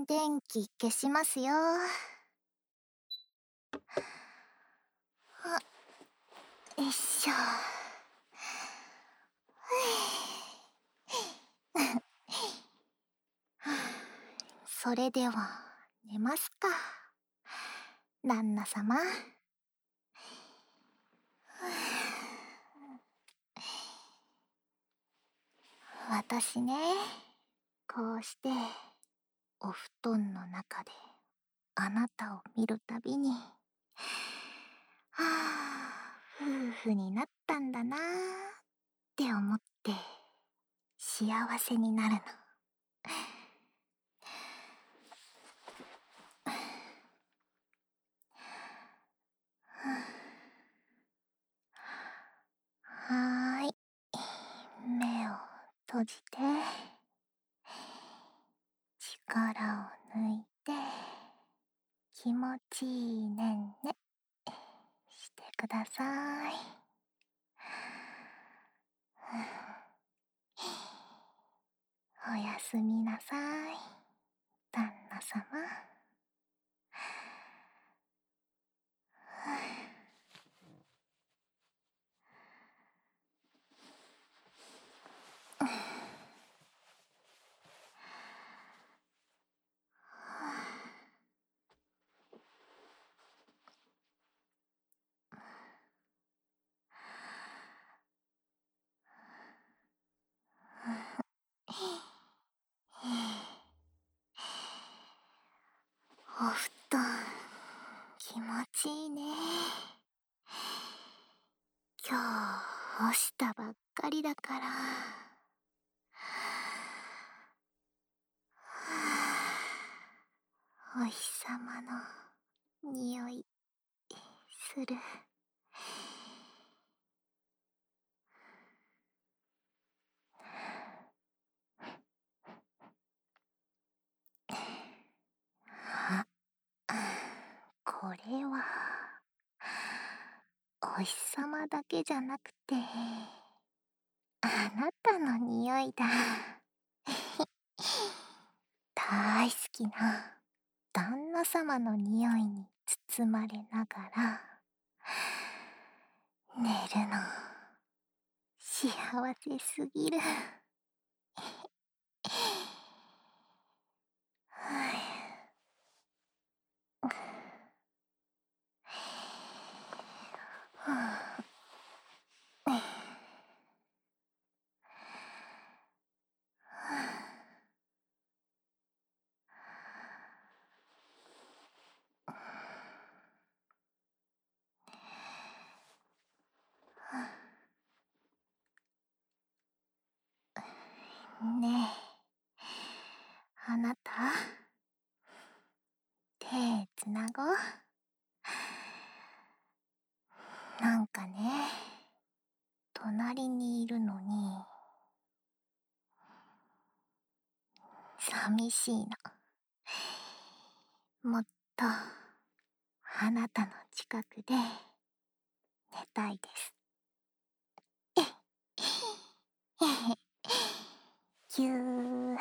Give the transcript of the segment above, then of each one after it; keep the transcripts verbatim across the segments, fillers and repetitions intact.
電気消しますよ。あ、よいしょ。それでは寝ますか、旦那様。私ね、こうしてお布団の中であなたを見るたびに、はあ、夫婦になったんだなーって思って幸せになるの。はーい、目を閉じて、力を抜いて、気持ちいいねんねしてください。おやすみなさい、旦那様。お布団気持ちいいね。今日干したばっかりだから。お日さまの匂いする。あ、これはお日さまだけじゃなくて、あなたの匂いだ。大好きな旦那様の匂いに包まれながら寝るの幸せすぎる。ねえ、あなた、手つなごう。なんかね、隣にいるのに寂しいの。もっとあなたの近くで寝たいです。ぎゅー。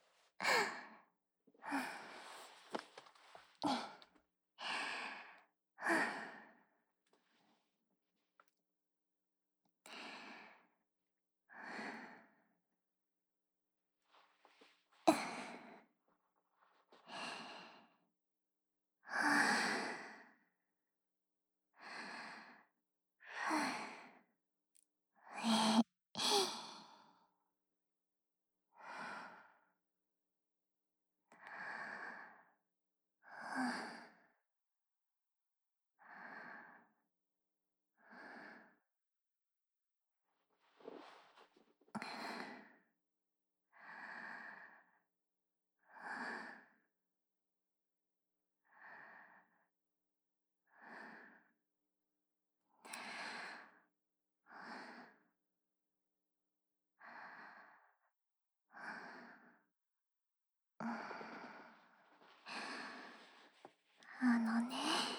あのね、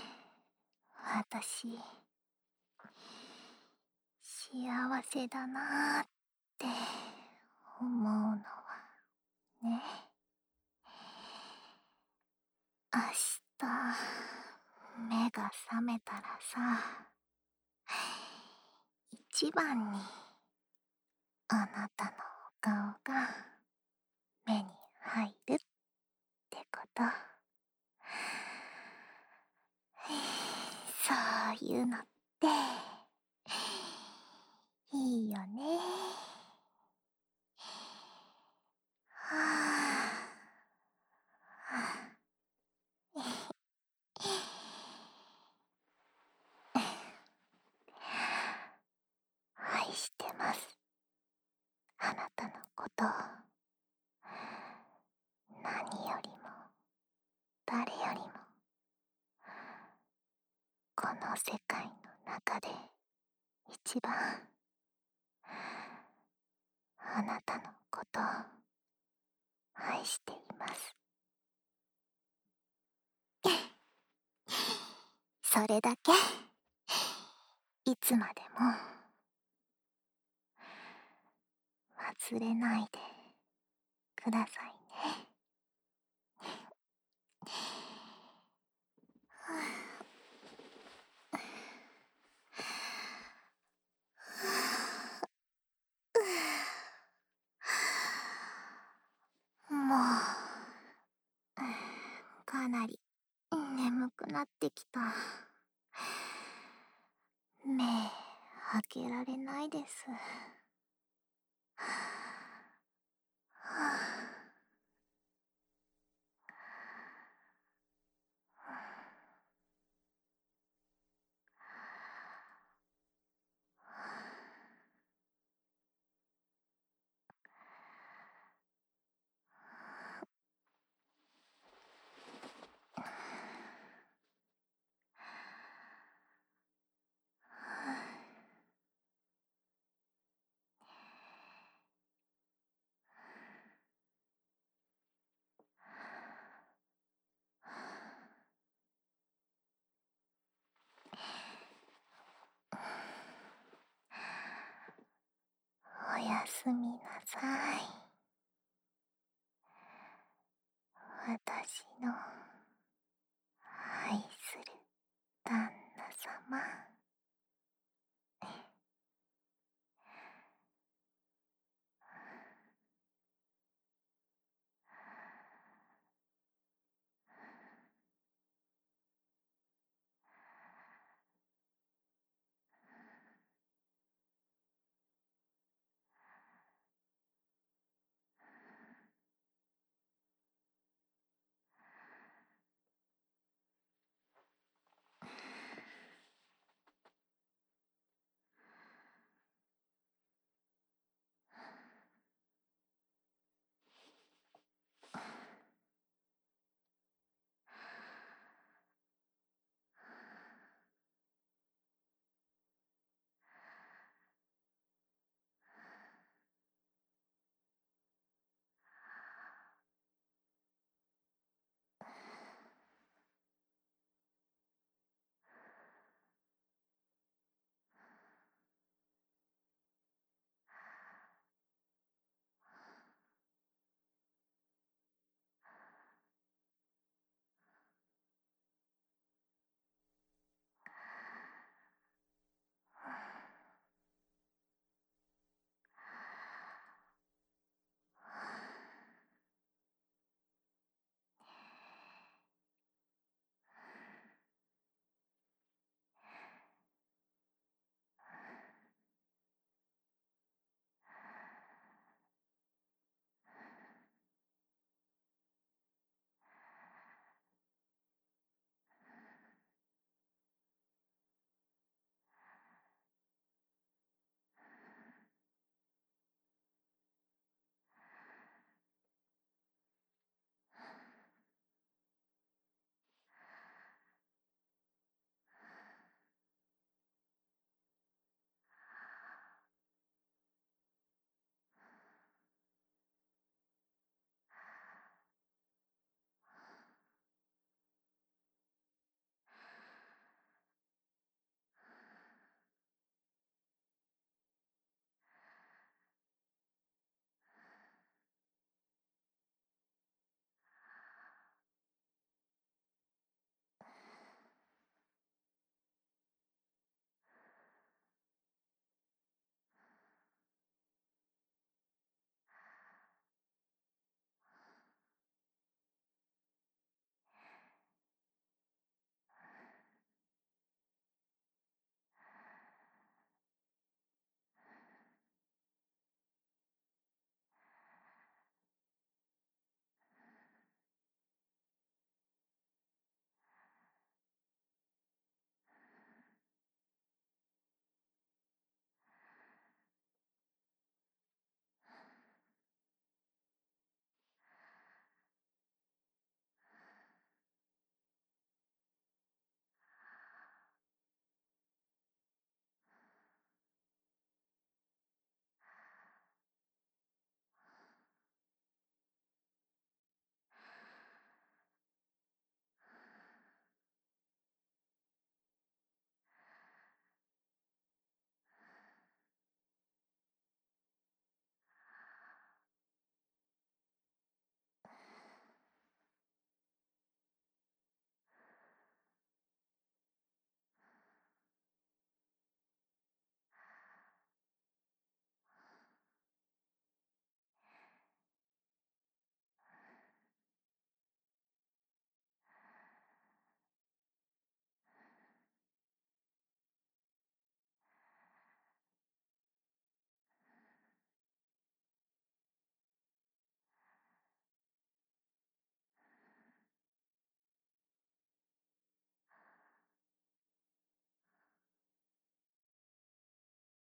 私、幸せだなーって思うのはね、 明日、目が覚めたらさ、一番に、あなたのお顔が、目に入るってこと。そういうのって、いいよね。はあ、愛してます。あなたのこと。何よりも、誰よりも、この世界の中で一番、あなたのことを愛しています。それだけ、いつまでも、忘れないでくださいね。もう、かなり眠くなってきた。目、開けられないです。はあ、おやすみなさい。私の愛する旦那様。